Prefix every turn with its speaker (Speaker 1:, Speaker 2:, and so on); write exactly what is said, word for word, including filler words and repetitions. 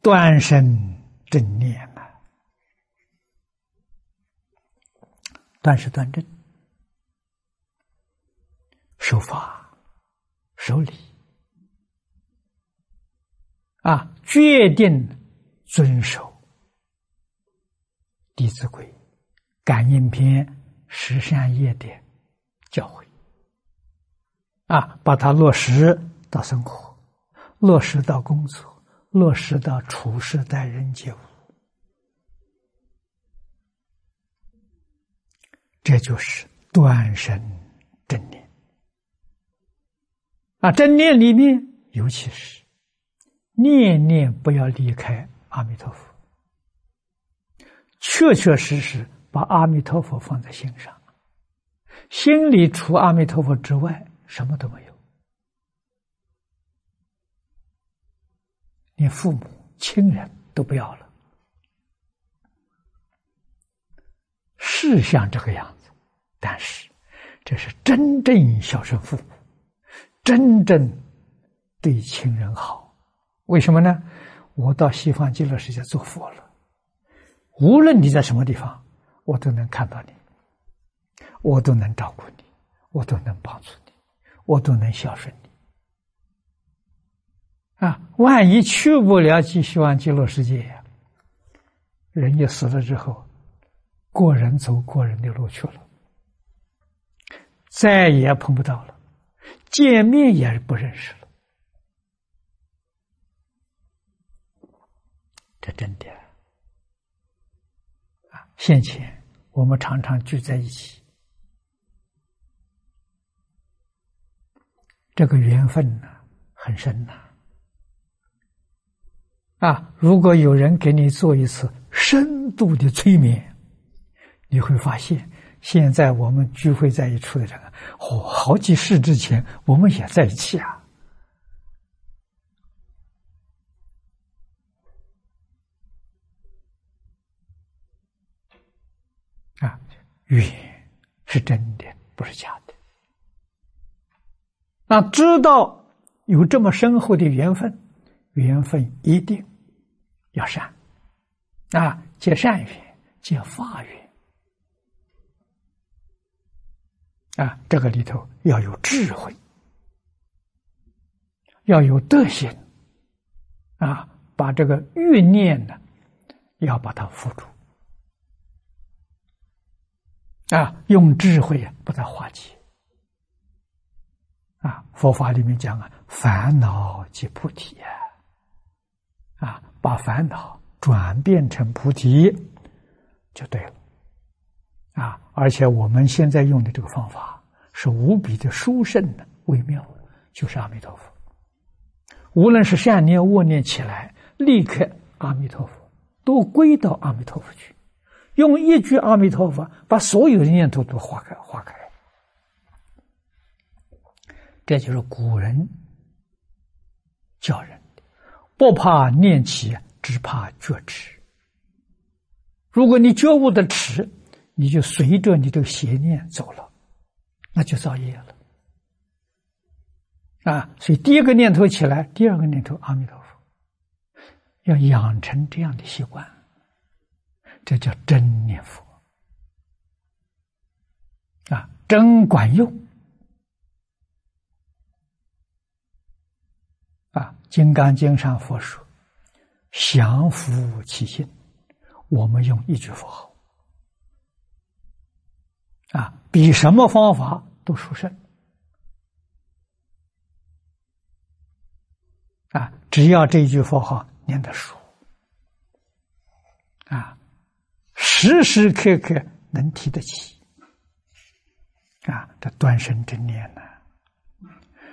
Speaker 1: 断生正念呐、啊，断是断正，守法守礼啊，决定遵守《弟子规》《感应篇》十善业的教诲啊，把它落实到生活，落实到工作，落实到处事待人接物，这就是断生正念啊！正念里面，尤其是念念不要离开阿弥陀佛，确确实实把阿弥陀佛放在心上，心里除阿弥陀佛之外什么都没有，连父母亲人都不要了，是像这个样子，但是这是真正孝顺父母，真正对亲人好。为什么呢？我到西方极乐世界做佛了，无论你在什么地方，我都能看到你，我都能照顾你，我都能帮助你，我都能孝顺你啊！万一去不了西方极乐世界呀，人一死了之后，过人走过人的路去了，再也碰不到了，见面也不认识了。这真的啊！先前我们常常聚在一起，这个缘分呢很深呐。啊，如果有人给你做一次深度的催眠，你会发现，现在我们聚会在一处的人，哦，好几世之前我们也在一起啊。啊，缘是真的，不是假的。那知道有这么深厚的缘分，缘分一定要善啊，结善缘，结法缘啊，这个里头要有智慧，要有德行啊，把这个欲念呢，要把它付诸。啊，用智慧啊把它化解。啊，佛法里面讲啊，烦恼即菩提啊，啊，把烦恼转变成菩提就对了。啊，而且我们现在用的这个方法是无比的殊胜的微妙，就是阿弥陀佛。无论是善念恶念起来，立刻阿弥陀佛，都归到阿弥陀佛去。用一句阿弥陀佛把所有的念头都化开化开，这就是古人教人的，不怕念起，只怕觉迟。如果你觉悟的迟，你就随着你这个邪念走了，那就造业了啊！所以第一个念头起来，第二个念头阿弥陀佛，要养成这样的习惯。这叫真念佛啊，真管用啊！《金刚经》上佛说：“降伏其心。”我们用一句佛号啊，比什么方法都殊胜啊！只要这一句佛号念得熟啊。时时刻刻能提得起啊，这断生真念呢、啊。